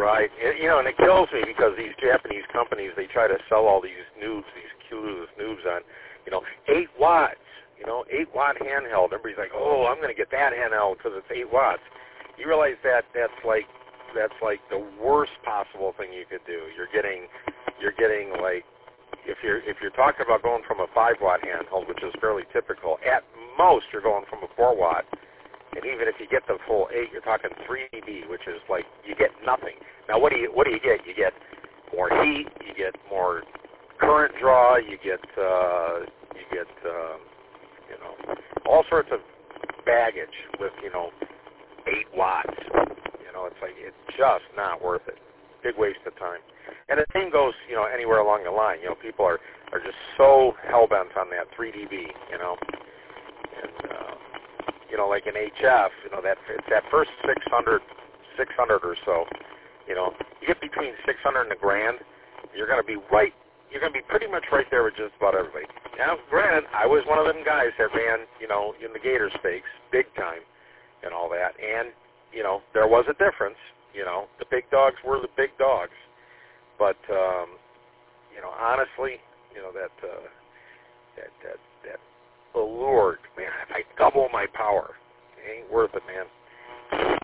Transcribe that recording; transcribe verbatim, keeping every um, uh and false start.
Right. And, you know, and it kills me because these Japanese companies, they try to sell all these noobs, these cute noobs on, you know, eight watts, you know, eight watt handheld. Everybody's like, oh, I'm going to get that handheld because it's eight watts. You realize that that's like that's like the worst possible thing you could do. You're getting, you're getting like, if you're if you're talking about going from a five watt handheld, which is fairly typical, at most you're going from a four watt. And even if you get the full eight, you're talking three D B, which is like you get nothing. Now, what do you what do you get? You get more heat, you get more current draw, you get uh, you get uh, you know all sorts of baggage with you know eight watts. You know, it's like it's just not worth it. Big waste of time. And the same goes you know anywhere along the line. You know, people are are just so hell bent on that three D B. You know, and. Uh, You know, like in H F, you know, that it's that first six hundred, six hundred or so, you know, you get between six hundred and a grand, you're going to be right, you're going to be pretty much right there with just about everybody. Now, granted, I was one of them guys that ran, you know, in the Gator Stakes, big time, and all that, and, you know, there was a difference, you know, the big dogs were the big dogs, but, um, you know, honestly, you know, that, uh, that, that, that, allured, man, if I double my power, it ain't worth it, man.